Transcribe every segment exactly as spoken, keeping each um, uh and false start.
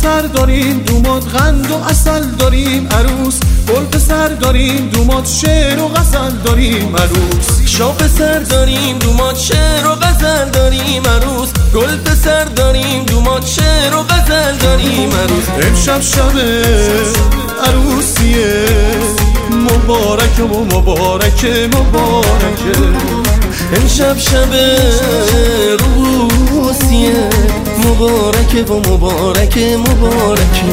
پسر داریم دومات قند و عسل داریم عروس، گل پسر داریم دومات شعر و غزل داریم عروس. شاه پسر داریم دومات شعر و غزل داریم عروس، گل پسر داریم دومات شعر و غزل داریم عروس. امشب شب عروسیه مبارک و مبارک مبارک، امشب شب روسیه مبارک و مبارک مبارک.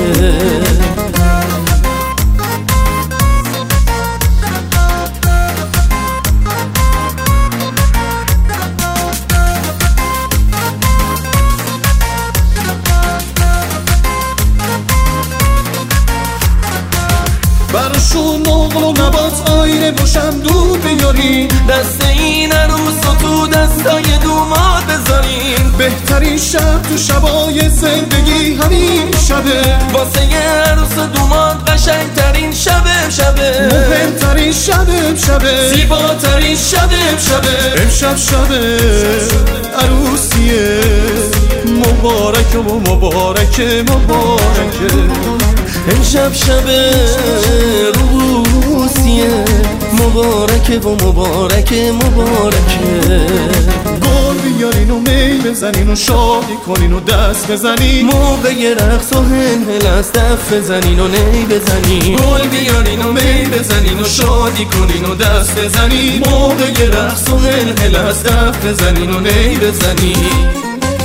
برشون نقل و نبات آینه و شمدون بیارین، دست این عروس و تو دستای دومات بذارین. بهترین شب تو شبای زندگی همین شبه، واسه عروس و دومات قشنگترین شبه شبه، مهمترین شبه شبه، زیباترین شبه شبه. امشب شب عروسیه مبارک و مبارک مبارک، امشب شب روسیه مبارک و مبارک مبارک. گل بیارین و می بزنین و شادی کنین و دست بزنین، موقع رقص و هنهل از دف بزنین و نی بزنین. گل بیارین و می بزنین و شادی کنین و دست بزنین، موقع رقص و هنهل از دف بزنین و نی بزنین.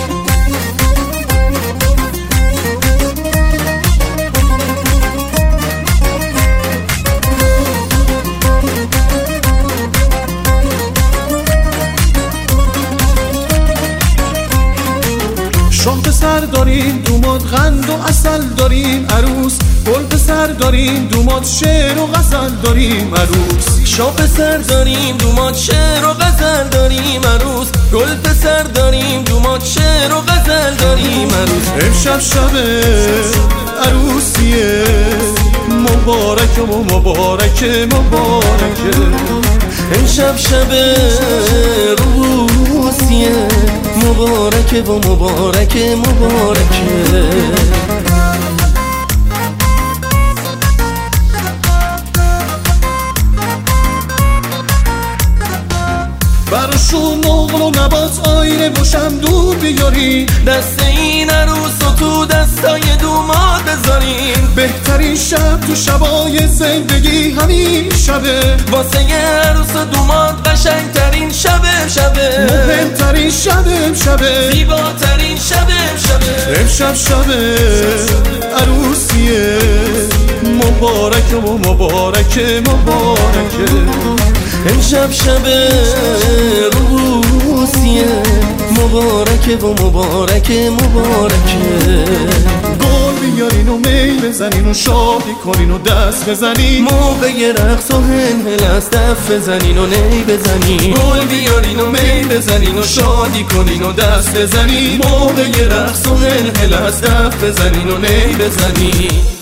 شاه پسر داریم دومات قند و عسل داریم عروس، گل پسر داریم دومات شعر و غزل داریم عروس. شاه پسر داریم دومات شعر و غزل داریم عروس، گل پسر داریم دومات شعر و غزل داریم عروس. امشب شب عروسیه مبارک و مبارک مبارک، امشب شب روسیه مبارک و مبارک مبارک. برشون نقل و نبات آینه و شمدون بیارین، دست این عروس و تو دستای دومات بذارین. بهترین شب تو شبای زندگی همین شبه، واسه عروس و دومات قشنگترین شبه شبه، مهمترین شبه شبه، زیباترین شبه شبه. امشب شب عروسیه مبارک و مبارک مبارک، امشب شب روسیه مبارک و مبارک مبارک. گل بیارین و می بزنین و شادی کنین و دست بزنین، موقع رقص و هنهل از دف بزنین و نی بزنین. گل بیارین و می بزنین و شادی کنین و دست بزنین، موقع رقص و هنهل از دف بزنین و نی بزنین.